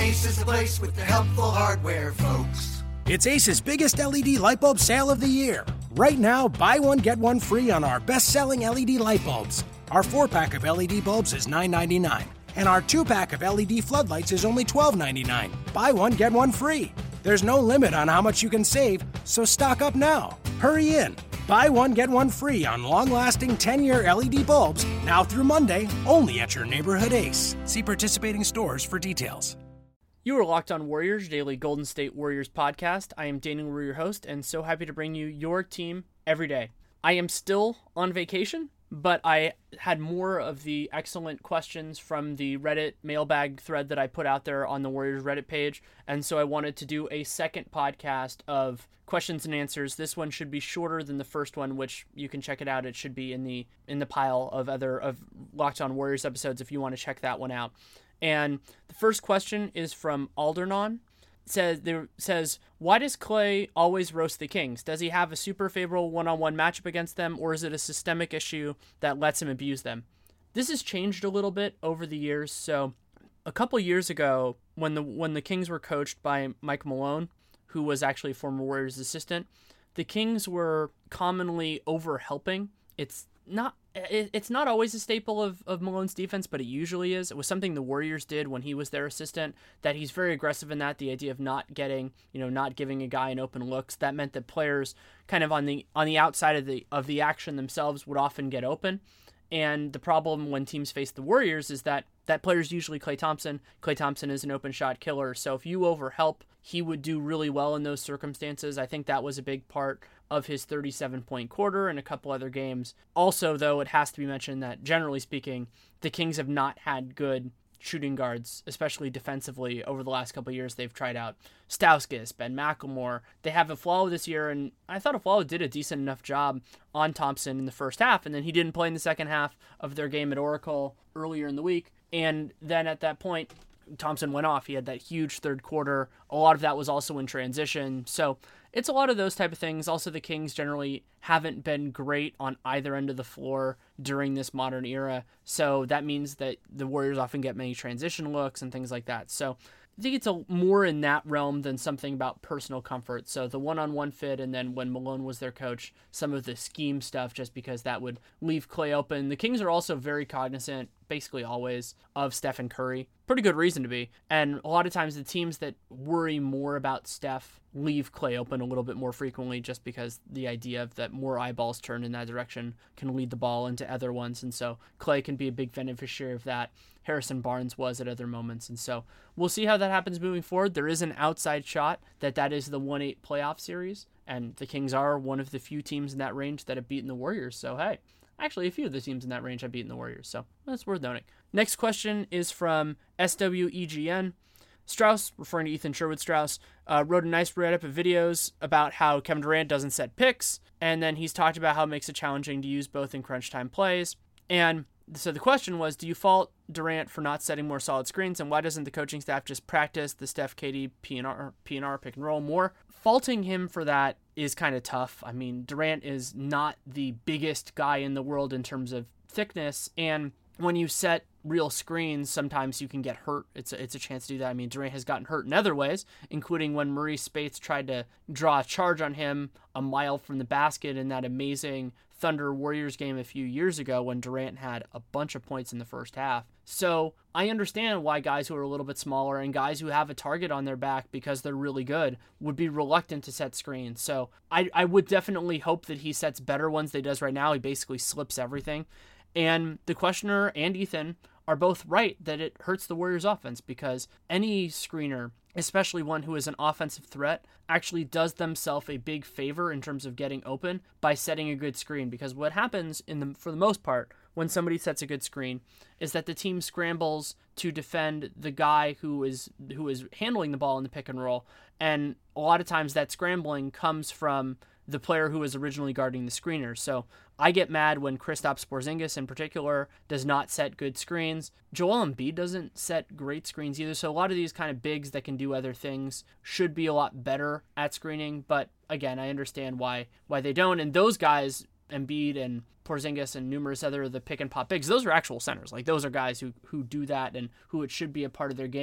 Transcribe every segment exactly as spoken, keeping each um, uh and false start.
Ace is the place with the helpful hardware, folks. It's Ace's biggest L E D light bulb sale of the year. Right now, buy one, get one free on our best-selling L E D light bulbs. Our four-pack of L E D bulbs is nine ninety-nine, and our two-pack of L E D floodlights is only twelve ninety-nine. Buy one, get one free. There's no limit on how much you can save, so stock up now. Hurry in. Buy one, get one free on long-lasting ten-year L E D bulbs, now through Monday, only at your neighborhood Ace. See participating stores for details. You are Locked On Warriors, daily Golden State Warriors podcast. I am Daniel Rue, your host, and so happy to bring you your team every day. I am still on vacation, but I had more of the excellent questions from the Reddit mailbag thread that I put out there on the Warriors Reddit page, and so I wanted to do a second podcast of questions and answers. This one should be shorter than the first one, which you can check it out. It should be in the in the pile of other of Locked On Warriors episodes if you want to check that one out. And the first question is from Aldernon. It says, there says, why does Klay always roast the Kings? Does he have a super favorable one-on-one matchup against them, or is it a systemic issue that lets him abuse them? This has changed a little bit over the years. So a couple years ago, when the when the Kings were coached by Mike Malone, who was actually a former Warriors assistant, the Kings were commonly over-helping. It's not it's not always a staple of, of Malone's defense, but it usually is. It was something the Warriors did when he was their assistant, that he's very aggressive in that, the idea of not getting, you know, not giving a guy an open looks. That meant that players kind of on the on the outside of the of the action themselves would often get open. And the problem when teams face the Warriors is that that player's usually Klay Thompson. Klay Thompson is an open shot killer. So if you overhelp, he would do really well in those circumstances. I think that was a big part of his thirty-seven point quarter and a couple other games. Also, though, it has to be mentioned that generally speaking, the Kings have not had good shooting guards, especially defensively, over the last couple of years. They've tried out Stauskas, Ben McLemore. They have Afflalo this year, and I thought Afflalo did a decent enough job on Thompson in the first half, and then he didn't play in the second half of their game at Oracle earlier in the week. And then at that point, Thompson went off. He had that huge third quarter. A lot of that was also in transition. So it's a lot of those type of things. Also, the Kings generally haven't been great on either end of the floor during this modern era. So that means that the Warriors often get many transition looks and things like that. So I think it's a more in that realm than something about personal comfort. So the one-on-one fit, and then when Malone was their coach, some of the scheme stuff, just because that would leave Klay open. The Kings are also very cognizant, basically always, of Stephen Curry. Pretty good reason to be. And a lot of times the teams that worry more about Steph leave Klay open a little bit more frequently, just because the idea of that more eyeballs turned in that direction can lead the ball into other ones. And so Klay can be a big beneficiary of that. Harrison Barnes was at other moments. And so we'll see how that happens moving forward. There is an outside shot that that is the one eight playoff series. And the Kings are one of the few teams in that range that have beaten the Warriors. So, hey, actually a few of the teams in that range have beaten the Warriors. So that's worth noting. Next question is from S W E G N. Strauss, referring to Ethan Sherwood Strauss, uh, wrote a nice write-up of videos about how Kevin Durant doesn't set picks. And then he's talked about how it makes it challenging to use both in crunch time plays. And so the question was, do you fault Durant for not setting more solid screens, and why doesn't the coaching staff just practice the Steph, K D, P and R, P and R, pick and roll more? Faulting him for that is kind of tough. I mean, Durant is not the biggest guy in the world in terms of thickness, and when you set real screens, sometimes you can get hurt. It's a, it's a chance to do that. I mean, Durant has gotten hurt in other ways, including when Maurice Spates tried to draw a charge on him a mile from the basket in that amazing Thunder Warriors game a few years ago when Durant had a bunch of points in the first half. So I understand why guys who are a little bit smaller and guys who have a target on their back because they're really good would be reluctant to set screens. So I, I would definitely hope that he sets better ones than he does right now. He basically slips everything. And the questioner and Ethan are both right that it hurts the Warriors offense, because any screener, especially one who is an offensive threat, actually does themselves a big favor in terms of getting open by setting a good screen. Because what happens in the for the most part when somebody sets a good screen is that the team scrambles to defend the guy who is who is handling the ball in the pick and roll, and a lot of times that scrambling comes from the player who was originally guarding the screener. So I get mad when Kristaps Porzingis in particular does not set good screens. Joel Embiid doesn't set great screens either. So a lot of these kind of bigs that can do other things should be a lot better at screening. But again, I understand why why they don't. And those guys, Embiid and Porzingis and numerous other of the pick and pop bigs, those are actual centers. Like, those are guys who who do that and who it should be a part of their game.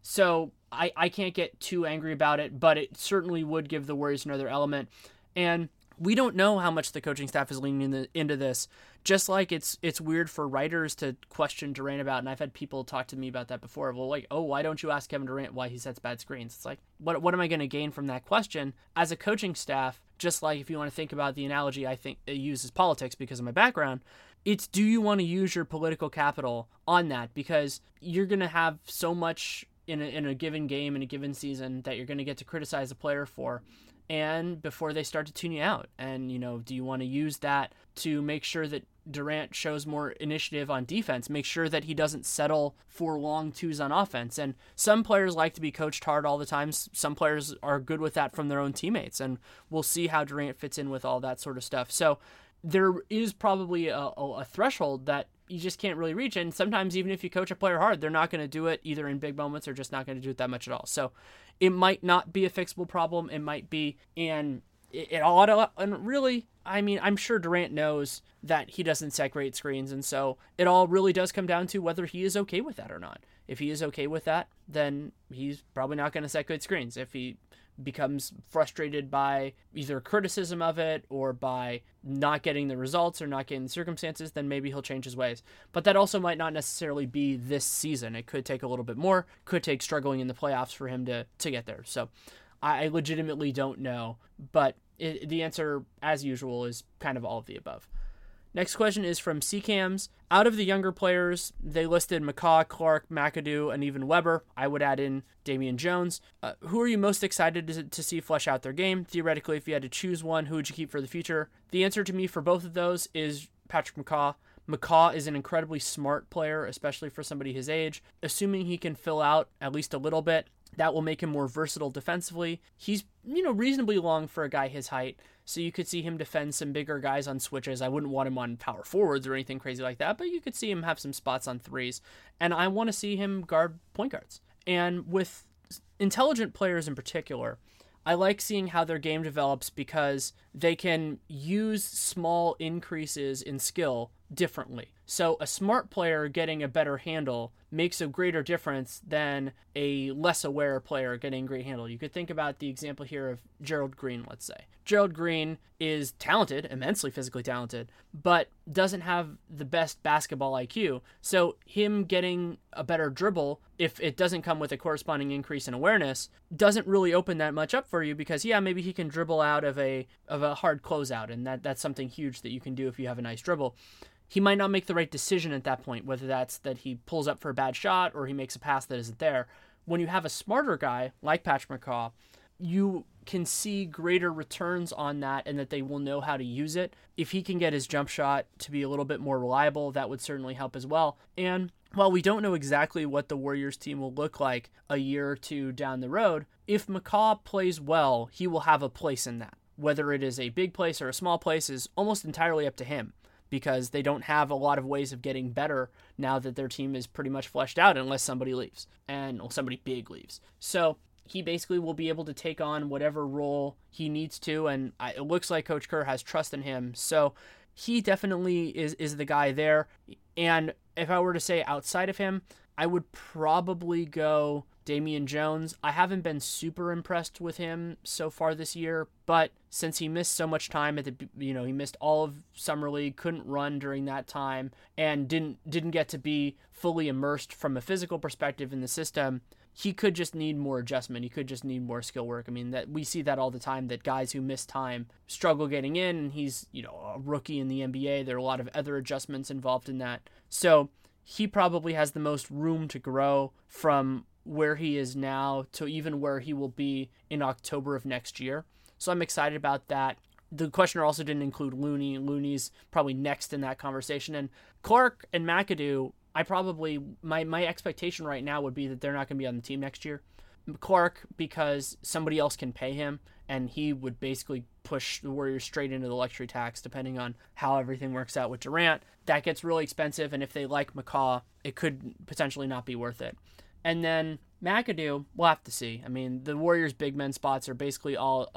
So I, I can't get too angry about it, but it certainly would give the Warriors another element. And we don't know how much the coaching staff is leaning in the, into this. Just like it's it's weird for writers to question Durant about, and I've had people talk to me about that before. Well, like, oh, why don't you ask Kevin Durant why he sets bad screens? It's like, what what am I going to gain from that question? As a coaching staff, just like if you want to think about the analogy I think it uses politics because of my background, it's do you want to use your political capital on that? Because you're going to have so much in a, in a given game, in a given season, that you're going to get to criticize a player for. And before they start to tune you out. And, you know, do you want to use that to make sure that Durant shows more initiative on defense, make sure that he doesn't settle for long twos on offense? And some players like to be coached hard all the time. Some players are good with that from their own teammates. And we'll see how Durant fits in with all that sort of stuff. So there is probably a, a, a threshold that you just can't really reach. And sometimes even if you coach a player hard, they're not going to do it either in big moments or just not going to do it that much at all. So it might not be a fixable problem. It might be, and it, it all, and really, I mean, I'm sure Durant knows that he doesn't set great screens. And so it all really does come down to whether he is okay with that or not. If he is okay with that, then he's probably not going to set good screens. If he becomes frustrated by either criticism of it or by not getting the results or not getting the circumstances, then maybe he'll change his ways. But that also might not necessarily be this season. It could take a little bit more, could take struggling in the playoffs for him to, to get there. So I legitimately don't know, but it, the answer, as usual, is kind of all of the above. Next question is from C CAMS. Out of the younger players, they listed McCaw, Clark, McAdoo, and even Weber. I would add in Damian Jones. Uh, who are you most excited to, to see flesh out their game? Theoretically, if you had to choose one, who would you keep for the future? The answer to me for both of those is Patrick McCaw. McCaw is an incredibly smart player, especially for somebody his age. Assuming he can fill out at least a little bit, that will make him more versatile defensively. He's, you know, reasonably long for a guy his height, so you could see him defend some bigger guys on switches. I wouldn't want him on power forwards or anything crazy like that, but you could see him have some spots on threes. And I want to see him guard point guards. And with intelligent players in particular, I like seeing how their game develops because they can use small increases in skill differently. So a smart player getting a better handle makes a greater difference than a less aware player getting a great handle. You could think about the example here of Gerald Green, let's say. Gerald Green is talented, immensely physically talented, but doesn't have the best basketball I Q. So him getting a better dribble, if it doesn't come with a corresponding increase in awareness, doesn't really open that much up for you because, yeah, maybe he can dribble out of a of a hard closeout, and that, that's something huge that you can do if you have a nice dribble. He might not make the right decision at that point, whether that's that he pulls up for a bad shot or he makes a pass that isn't there. When you have a smarter guy like Patrick McCaw, you can see greater returns on that and that they will know how to use it. If he can get his jump shot to be a little bit more reliable, that would certainly help as well. And while we don't know exactly what the Warriors team will look like a year or two down the road, if McCaw plays well, he will have a place in that. Whether it is a big place or a small place is almost entirely up to him, because they don't have a lot of ways of getting better now that their team is pretty much fleshed out unless somebody leaves, and well, somebody big leaves. So he basically will be able to take on whatever role he needs to, and I, it looks like Coach Kerr has trust in him. So he definitely is, is the guy there. And if I were to say outside of him, I would probably go Damian Jones. I haven't been super impressed with him so far this year, but since he missed so much time at the, you know, he missed all of Summer League, couldn't run during that time, and didn't didn't get to be fully immersed from a physical perspective in the system, he could just need more adjustment. He could just need more skill work. I mean, that we see that all the time, that guys who miss time struggle getting in, and he's, you know, a rookie in the N B A. There are a lot of other adjustments involved in that. So he probably has the most room to grow from where he is now to even where he will be in October of next year. So I'm excited about that. The questioner also didn't include Looney. Looney's probably next in that conversation. And Clark and McAdoo, I probably, my, my expectation right now would be that they're not going to be on the team next year. Clark, because somebody else can pay him, and he would basically push the Warriors straight into the luxury tax, depending on how everything works out with Durant. That gets really expensive, and if they like McCaw, it could potentially not be worth it. And then McAdoo, we'll have to see. I mean, the Warriors' big men spots are basically all a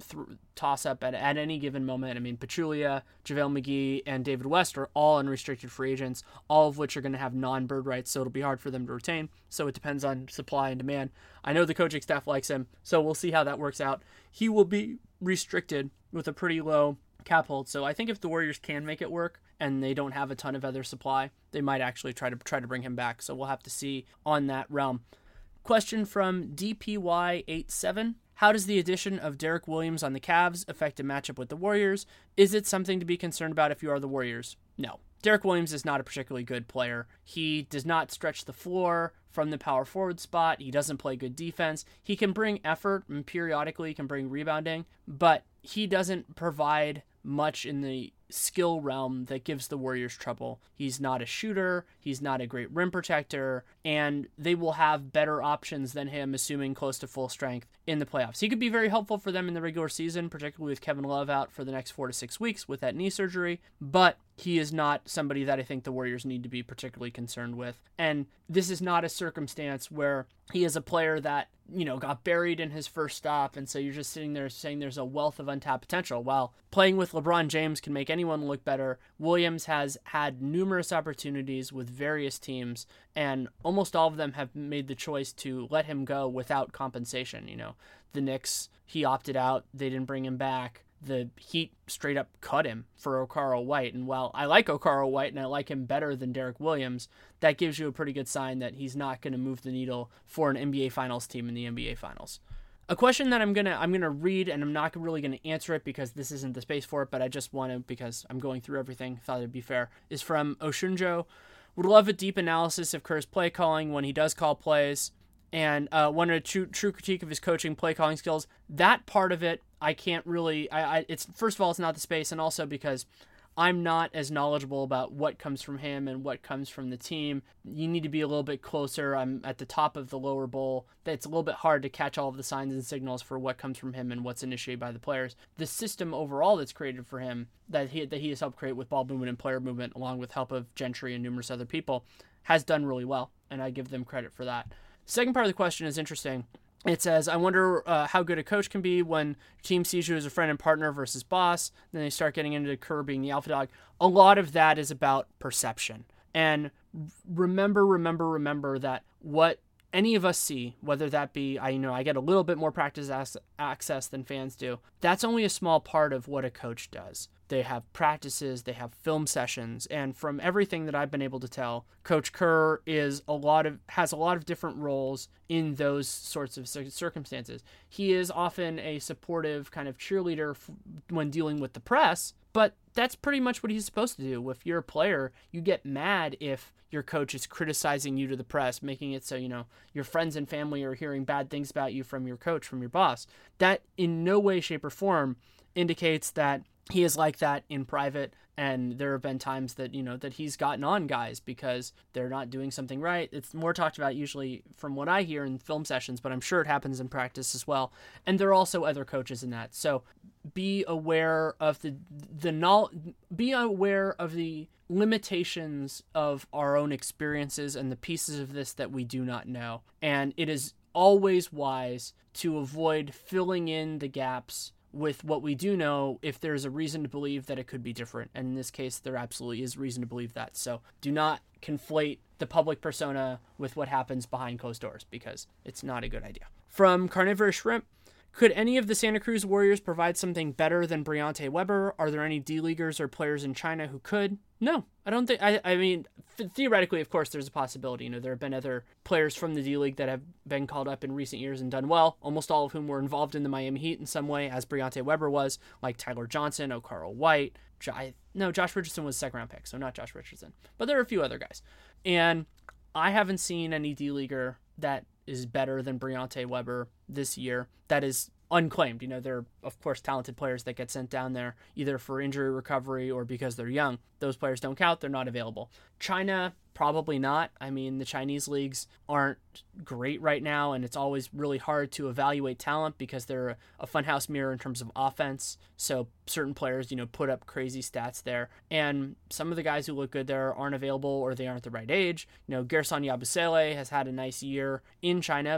th- toss-up at, at any given moment. I mean, Pachulia, JaVale McGee, and David West are all unrestricted free agents, all of which are going to have non-bird rights, so it'll be hard for them to retain. So it depends on supply and demand. I know the coaching staff likes him, so we'll see how that works out. He will be restricted with a pretty low cap hold, so I think if the Warriors can make it work and they don't have a ton of other supply, they might actually try to try to bring him back. So we'll have to see on that realm. Question from D P Y eighty-seven. How does the addition of Derek Williams on the Cavs affect a matchup with the Warriors? Is it something to be concerned about if you are the Warriors? No. Derek Williams is not a particularly good player. He does not stretch the floor from the power forward spot. He doesn't play good defense. He can bring effort and periodically can bring rebounding, but he doesn't provide much in the skill realm that gives the Warriors trouble. He's not a shooter, he's not a great rim protector, and they will have better options than him, assuming close to full strength in the playoffs. He could be very helpful for them in the regular season, particularly with Kevin Love out for the next four to six weeks with that knee surgery, but he is not somebody that I think the Warriors need to be particularly concerned with. And this is not a circumstance where he is a player that, you know, got buried in his first stop, and so you're just sitting there saying there's a wealth of untapped potential. While playing with LeBron James can make anyone look better, Williams has had numerous opportunities with various teams, and almost all of them have made the choice to let him go without compensation. You know, the Knicks, he opted out, they didn't bring him back. The Heat straight up cut him for Okaro White. And while I like Okaro White and I like him better than Derek Williams, that gives you a pretty good sign that he's not going to move the needle for an N B A Finals team in the N B A Finals. A question that I'm going to I'm going to read, and I'm not really going to answer it because this isn't the space for it, but I just want to, because I'm going through everything, thought it'd be fair, is from Oshunjo. Would love a deep analysis of Kerr's play calling when he does call plays, and uh, wanted a true, true critique of his coaching, play calling skills. That part of it, I can't really, I, I, it's, first of all, it's not the space, and also because I'm not as knowledgeable about what comes from him and what comes from the team. You need to be a little bit closer. I'm at the top of the lower bowl. It's a little bit hard to catch all of the signs and signals for what comes from him and what's initiated by the players. The system overall that's created for him, that he, that he has helped create with ball movement and player movement, along with help of Gentry and numerous other people, has done really well, and I give them credit for that. Second part of the question is interesting. It says, I wonder uh, how good a coach can be when your team sees you as a friend and partner versus boss. Then they start getting into Kerr being the alpha dog. A lot of that is about perception. And remember, remember, remember that what any of us see, whether that be, I you know, I get a little bit more practice access than fans do. That's only a small part of what a coach does. They have practices, they have film sessions, and from everything that I've been able to tell, Coach Kerr is a lot of has a lot of different roles in those sorts of circumstances. He is often a supportive kind of cheerleader f- when dealing with the press, but that's pretty much what he's supposed to do. If you're a player, you get mad if your coach is criticizing you to the press, making it so, you know, your friends and family are hearing bad things about you from your coach, from your boss. That in no way, shape, or form indicates that he is like that in private, and there have been times that, you know, that he's gotten on guys because they're not doing something right. It's more talked about usually from what I hear in film sessions, but I'm sure it happens in practice as well. And there are also other coaches in that. So be aware of the the knowledge, be aware of the limitations of our own experiences and the pieces of this that we do not know. And it is always wise to avoid filling in the gaps with what we do know if there's a reason to believe that it could be different. And in this case, there absolutely is reason to believe that. So do not conflate the public persona with what happens behind closed doors, because it's not a good idea. From Carnivorous Shrimp, could any of the Santa Cruz Warriors provide something better than Briante Weber? Are there any D-Leaguers or players in China who could? No, I don't think, I, I mean, th- theoretically, of course, there's a possibility. You know, there have been other players from the D-League that have been called up in recent years and done well, almost all of whom were involved in the Miami Heat in some way, as Briante Weber was, like Tyler Johnson, Okaro White, J- no, Josh Richardson was a second round pick, so not Josh Richardson, but there are a few other guys. And I haven't seen any D-Leaguer that is better than Briante Weber this year that is unclaimed. You know, there are, of course, talented players that get sent down there either for injury recovery or because they're young. Those players don't count. They're not available. China, probably not. I mean, the Chinese leagues aren't great right now, and it's always really hard to evaluate talent because they're a funhouse mirror in terms of offense. So certain players, you know, put up crazy stats there. And some of the guys who look good there aren't available or they aren't the right age. You know, Gerson Yabusele has had a nice year in China, but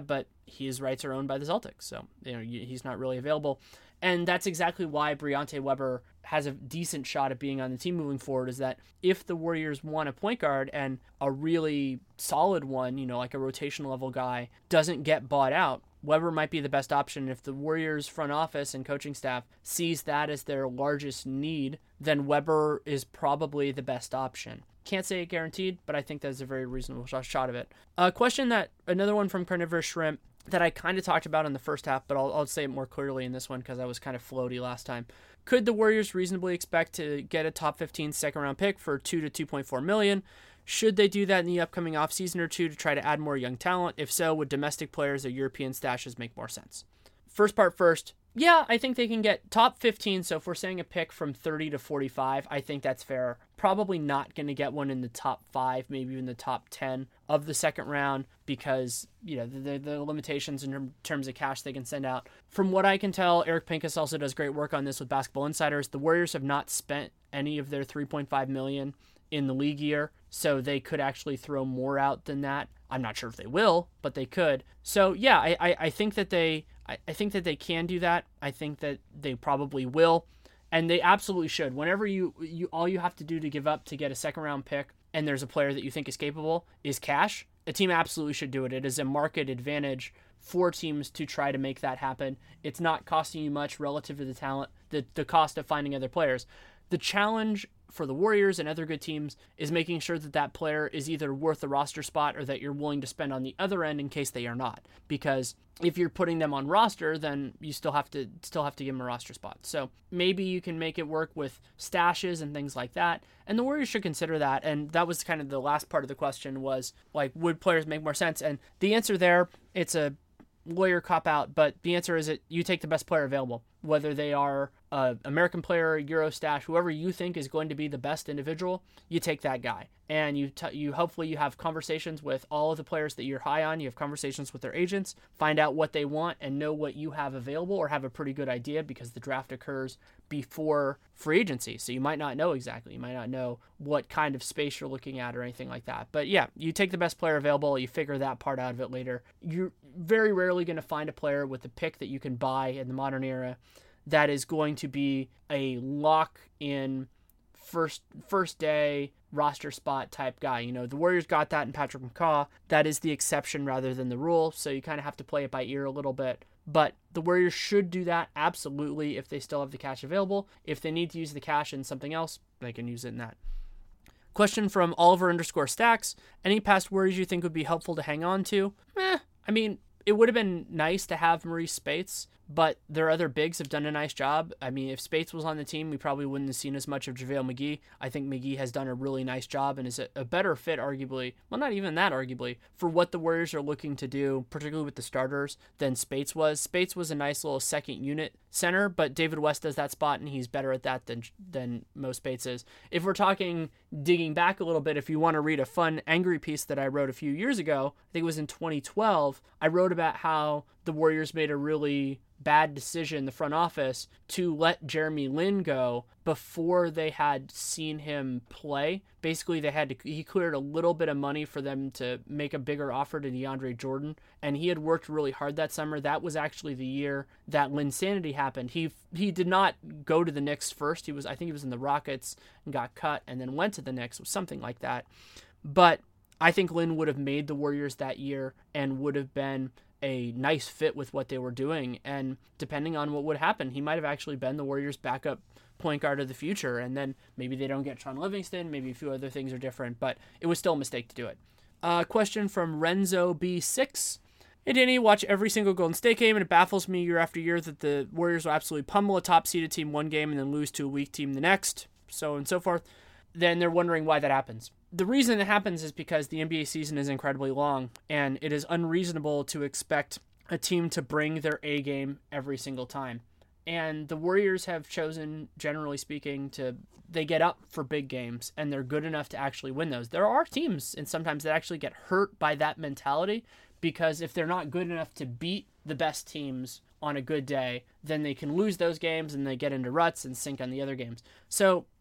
his rights are owned by the Celtics, so you know he's not really available. And that's exactly why Briante Weber has a decent shot at being on the team moving forward, is that if the Warriors want a point guard and a really solid one, you know, like a rotation level guy, doesn't get bought out, Weber might be the best option. If the Warriors front office and coaching staff sees that as their largest need, then Weber is probably the best option. Can't say it guaranteed, but I think that's a very reasonable shot of it. A question that, another one from Carnivorous Shrimp, that I kind of talked about in the first half, but I'll, I'll say it more clearly in this one because I was kind of floaty last time. Could the Warriors reasonably expect to get a top fifteen second round pick for two to two point four million? Should they do that in the upcoming offseason or two to try to add more young talent? If so, would domestic players or European stashes make more sense? First part first. Yeah, I think they can get top fifteen. So if we're saying a pick from thirty to forty-five, I think that's fair. Probably not going to get one in the top five, maybe even the top ten of the second round because, you know, the, the limitations in terms of cash they can send out. From what I can tell, Eric Pincus also does great work on this with Basketball Insiders. The Warriors have not spent any of their three point five million dollars in the league year, so they could actually throw more out than that. I'm not sure if they will, but they could. So yeah, I, I, I think that they I, I think that they can do that. I think that they probably will, and they absolutely should. Whenever you, you all you have to do to give up to get a second round pick, and there's a player that you think is capable, is cash. A team absolutely should do it. It is a market advantage for teams to try to make that happen. It's not costing you much relative to the talent, the, the cost of finding other players. The challenge for the Warriors and other good teams is making sure that that player is either worth the roster spot or that you're willing to spend on the other end in case they are not. Because if you're putting them on roster, then you still have to still have to give them a roster spot. So maybe you can make it work with stashes and things like that. And the Warriors should consider that. And that was kind of the last part of the question was, like, would players make more sense? And the answer there, it's a lawyer cop out, but the answer is that you take the best player available, whether they are an American player, Euro stash, whoever you think is going to be the best individual, you take that guy. And you t- you hopefully you have conversations with all of the players that you're high on. You have conversations with their agents, find out what they want and know what you have available, or have a pretty good idea because the draft occurs before free agency. So you might not know exactly. You might not know what kind of space you're looking at or anything like that. But yeah, you take the best player available. You figure that part out of it later. You're very rarely going to find a player with a pick that you can buy in the modern era that is going to be a lock-in first first day roster spot type guy. You know, the Warriors got that in Patrick McCaw. That is the exception rather than the rule, so you kind of have to play it by ear a little bit. But the Warriors should do that, absolutely, if they still have the cash available. If they need to use the cash in something else, they can use it in that. Question from Oliver underscore Stacks. Any past Warriors you think would be helpful to hang on to? Eh, I mean, it would have been nice to have Maurice Spates, but their other bigs have done a nice job. I mean, if Spates was on the team, we probably wouldn't have seen as much of JaVale McGee. I think McGee has done a really nice job and is a, a better fit, arguably, well, not even that arguably, for what the Warriors are looking to do, particularly with the starters, than Spates was. Spates was a nice little second unit center, but David West does that spot, and he's better at that than than most Spates is. If we're talking digging back a little bit, if you want to read a fun angry piece that I wrote a few years ago, I think it was in twenty twelve, I wrote about how the Warriors made a really bad decision, the front office, to let Jeremy Lin go before they had seen him play. Basically, they had to, he cleared a little bit of money for them to make a bigger offer to DeAndre Jordan, and he had worked really hard that summer. That was actually the year that Linsanity happened. He he did not go to the Knicks first. He was, I think he was in the Rockets and got cut and then went to the Knicks, or something like that. But I think Lin would have made the Warriors that year and would have been a nice fit with what they were doing, and depending on what would happen, he might have actually been the Warriors' backup point guard of the future, and then maybe they don't get Sean Livingston, maybe a few other things are different, but it was still a mistake to do it. A uh, question from Renzo B six. Hey Danny, watch every single Golden State game, and it baffles me year after year that the Warriors will absolutely pummel a top-seeded team one game and then lose to a weak team the next, so on and so forth. Then they're wondering why that happens. The reason it happens is because the N B A season is incredibly long, and it is unreasonable to expect a team to bring their A game every single time. And the Warriors have chosen, generally speaking, to they get up for big games, and they're good enough to actually win those. There are teams, and sometimes that actually get hurt by that mentality, because if they're not good enough to beat the best teams on a good day, then they can lose those games, and they get into ruts and sink on the other games. So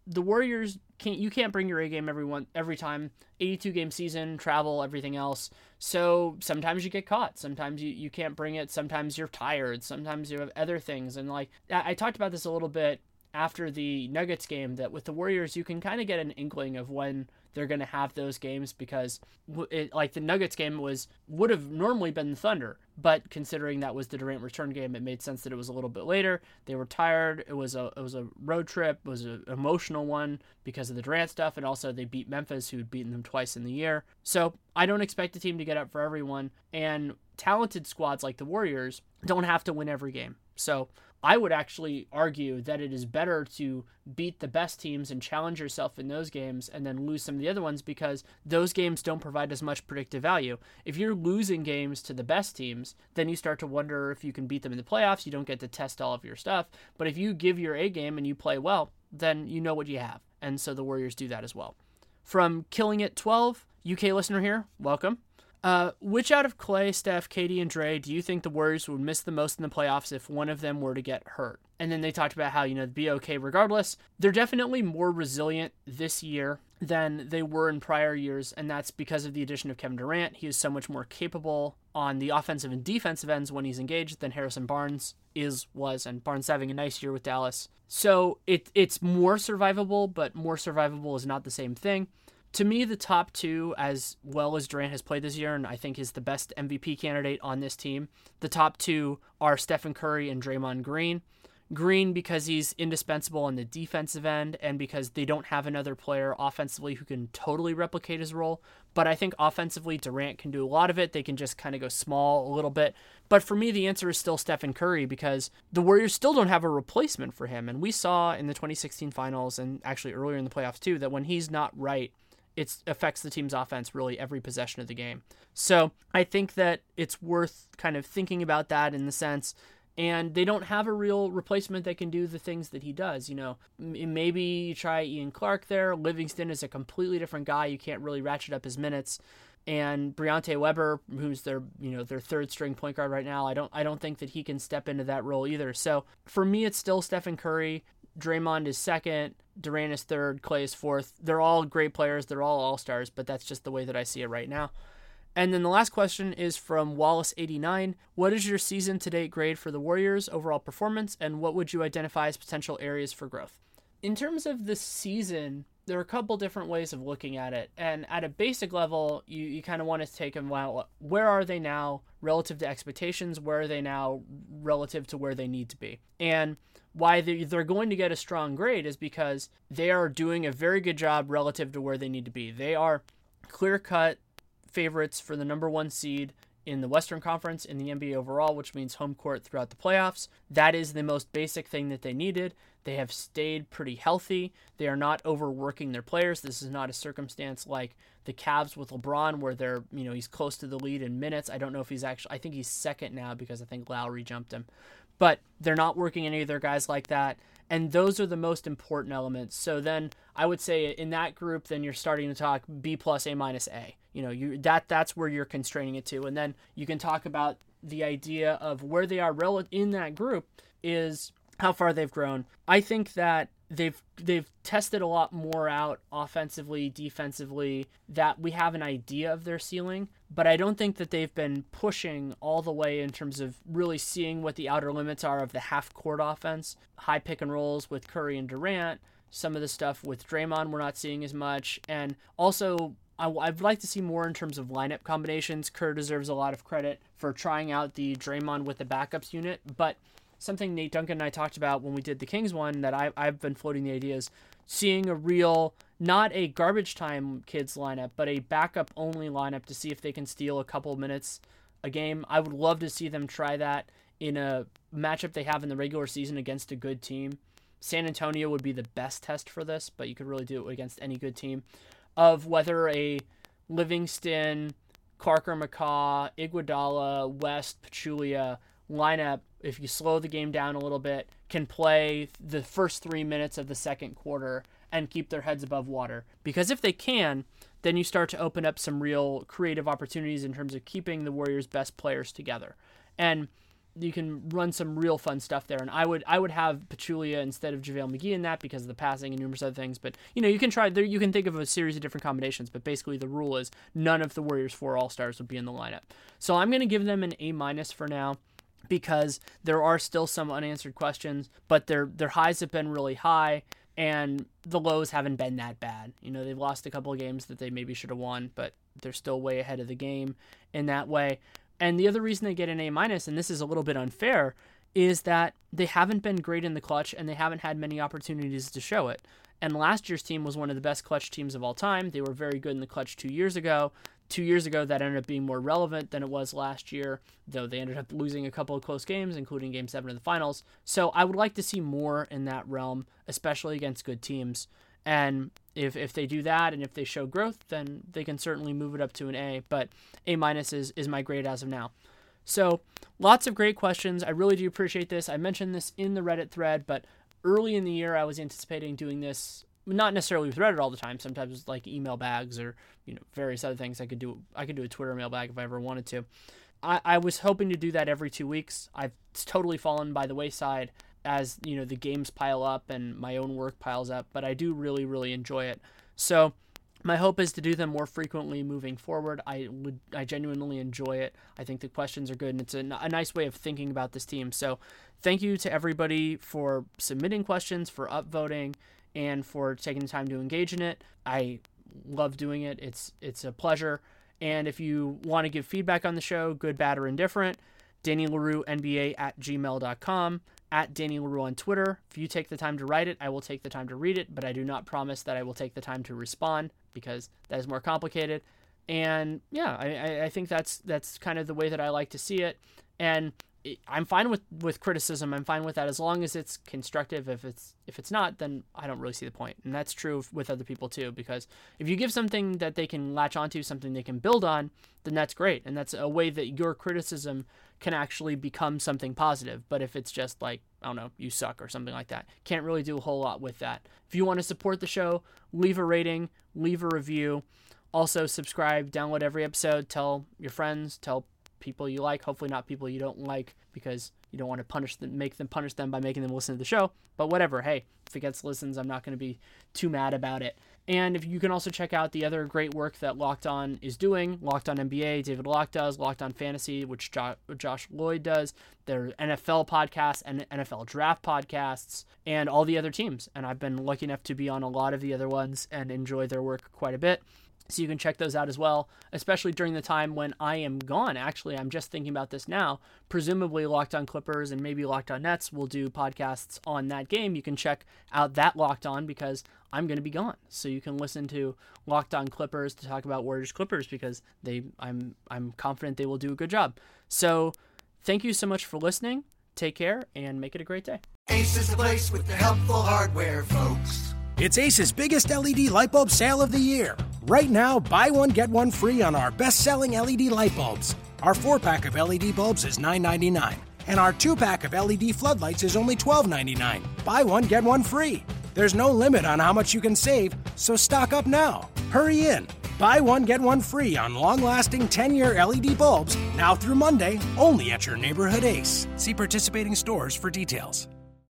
the Warriors can't you can't bring your A game every one every time. eighty-two game season, travel, everything else. So sometimes you get caught. Sometimes you, you can't bring it. Sometimes you're tired. Sometimes you have other things. And like I, I talked about this a little bit after the Nuggets game, that with the Warriors you can kind of get an inkling of when they're going to have those games, because it, like the Nuggets game was would have normally been the Thunder, but considering that was the Durant return game, it made sense that it was a little bit later. They were tired. It was a it was a road trip. It was an emotional one because of the Durant stuff, and also they beat Memphis, who had beaten them twice in the year. So I don't expect the team to get up for everyone, and talented squads like the Warriors don't have to win every game. So I would actually argue that it is better to beat the best teams and challenge yourself in those games and then lose some of the other ones, because those games don't provide as much predictive value. If you're losing games to the best teams, then you start to wonder if you can beat them in the playoffs. You don't get to test all of your stuff. But if you give your A game and you play well, then you know what you have. And so the Warriors do that as well. From Killing It twelve, U K listener here, welcome. Uh, which out of Clay, Steph, Katie, and Dre do you think the Warriors would miss the most in the playoffs if one of them were to get hurt? And then they talked about how, you know, be okay regardless. They're definitely more resilient this year than they were in prior years, and that's because of the addition of Kevin Durant. He is so much more capable on the offensive and defensive ends when he's engaged than Harrison Barnes is, was, and Barnes having a nice year with Dallas. So it it's more survivable, but more survivable is not the same thing. To me, the top two, as well as Durant has played this year, and I think is the best M V P candidate on this team, the top two are Stephen Curry and Draymond Green. Green because he's indispensable on the defensive end, and because they don't have another player offensively who can totally replicate his role. But I think offensively, Durant can do a lot of it. They can just kind of go small a little bit. But for me, the answer is still Stephen Curry, because the Warriors still don't have a replacement for him. And we saw in the twenty sixteen finals, and actually earlier in the playoffs too, that when he's not right, it affects the team's offense really every possession of the game. So I think that it's worth kind of thinking about that in the sense, and they don't have a real replacement that can do the things that he does. You know, maybe you try Ian Clark there. Livingston is a completely different guy. You can't really ratchet up his minutes. And Briante Weber, who's their, you know, their third string point guard right now, I don't I don't think that he can step into that role either. So for me, it's still Stephen Curry. Draymond is second, Durant is third, Clay is fourth. They're all great players. They're all all-stars, but that's just the way that I see it right now. And then the last question is from Wallace eighty-nine. What is your season-to-date grade for the Warriors' overall performance, and what would you identify as potential areas for growth? In terms of the season, there are a couple different ways of looking at it. And at a basic level, you, you kind of want to take them, well, where are they now relative to expectations? Where are they now relative to where they need to be? And why they're going to get a strong grade is because they are doing a very good job relative to where they need to be. They are clear-cut favorites for the number one seed in the Western Conference in the N B A overall, which means home court throughout the playoffs. That is the most basic thing that they needed. They have stayed pretty healthy. They are not overworking their players. This is not a circumstance like the Cavs with LeBron, where they're, you know, he's close to the lead in minutes. I don't know if he's actually, I think he's second now because I think Lowry jumped him. But they're not working any of their guys like that. And those are the most important elements. So then I would say in that group, then you're starting to talk B plus, A minus, A. You know, you that that's where you're constraining it to. And then you can talk about the idea of where they are rel- in that group is how far they've grown. I think that they've they've tested a lot more out offensively, defensively, that we have an idea of their ceiling, but I don't think that they've been pushing all the way in terms of really seeing what the outer limits are of the half-court offense. High pick and rolls with Curry and Durant, some of the stuff with Draymond we're not seeing as much, and also I, I'd like to see more in terms of lineup combinations. Kerr deserves a lot of credit for trying out the Draymond with the backups unit, but something Nate Duncan and I talked about when we did the Kings one that I, I've been floating the idea is seeing a real, not a garbage time kids lineup, but a backup only lineup to see if they can steal a couple minutes a game. I would love to see them try that in a matchup they have in the regular season against a good team. San Antonio would be the best test for this, but you could really do it against any good team, of whether a Livingston, Carker McCaw, Iguodala, West, Pachulia lineup, if you slow the game down a little bit, can play the first three minutes of the second quarter and keep their heads above water. Because if they can, then you start to open up some real creative opportunities in terms of keeping the Warriors' best players together. And you can run some real fun stuff there. And I would I would have Pachulia instead of JaVale McGee in that because of the passing and numerous other things. But, you know, you can try, there. You can think of a series of different combinations, but basically the rule is none of the Warriors' four All-Stars would be in the lineup. So I'm going to give them an A minus for now because there are still some unanswered questions, but their their highs have been really high and the lows haven't been that bad. You know, they've lost a couple of games that they maybe should have won, but they're still way ahead of the game in that way. And the other reason they get an A minus, and this is a little bit unfair, is that they haven't been great in the clutch and they haven't had many opportunities to show it. And last year's team was one of the best clutch teams of all time. They were very good in the clutch two years ago. Two years ago, that ended up being more relevant than it was last year, though they ended up losing a couple of close games, including Game seven of the finals. So I would like to see more in that realm, especially against good teams. And if if they do that and if they show growth, then they can certainly move it up to an A. But A minus is, is my grade as of now. So lots of great questions. I really do appreciate this. I mentioned this in the Reddit thread, but early in the year, I was anticipating doing this, not necessarily with Reddit all the time. Sometimes like email bags or, you know, various other things. I could do I could do a Twitter mailbag if I ever wanted to. I, I was hoping to do that every two weeks. I've totally fallen by the wayside as, you know, the games pile up and my own work piles up, but I do really, really enjoy it. So my hope is to do them more frequently moving forward. I would, I genuinely enjoy it. I think the questions are good, and it's a, a nice way of thinking about this team. So thank you to everybody for submitting questions, for upvoting, and for taking the time to engage in it. I love doing it. It's it's a pleasure. And if you want to give feedback on the show, good, bad, or indifferent, Danny Leroux N B A at gmail dot com, at Danny Leroux on Twitter. If you take the time to write it, I will take the time to read it, but I do not promise that I will take the time to respond because that is more complicated. And yeah, I, I think that's that's kind of the way that I like to see it. And it, I'm fine with, with criticism. I'm fine with that as long as it's constructive. If it's if it's not, then I don't really see the point. And that's true with other people too, because if you give something that they can latch onto, something they can build on, then that's great. And that's a way that your criticism can actually become something positive. But if it's just like, I don't know, you suck or something like that, can't really do a whole lot with that. If you want to support the show, leave a rating, leave a review. Also subscribe, download every episode, tell your friends, tell people you like, hopefully not people you don't like, because you don't want to punish them, make them punish them by making them listen to the show. But whatever, hey, if it gets listens, I'm not going to be too mad about it. And if you can also check out the other great work that Locked On is doing, Locked On N B A, David Locke does, Locked On Fantasy, which jo- Josh Lloyd does, their N F L podcasts and N F L draft podcasts, and all the other teams. And I've been lucky enough to be on a lot of the other ones and enjoy their work quite a bit. So you can check those out as well, especially during the time when I am gone. Actually, I'm just thinking about this now. Presumably Locked On Clippers and maybe Locked On Nets will do podcasts on that game. You can check out that Locked On because I'm going to be gone. So you can listen to Locked On Clippers to talk about Warriors Clippers because they I'm I'm confident they will do a good job. So thank you so much for listening. Take care and make it a great day. Ace is the place with the helpful hardware, folks. It's Ace's biggest L E D light bulb sale of the year. Right now, buy one, get one free on our best-selling L E D light bulbs. Our four-pack of L E D bulbs is nine ninety-nine, and our two-pack of L E D floodlights is only twelve ninety-nine. Buy one, get one free. There's no limit on how much you can save, so stock up now. Hurry in. Buy one, get one free on long-lasting ten-year L E D bulbs now through Monday, only at your neighborhood Ace. See participating stores for details.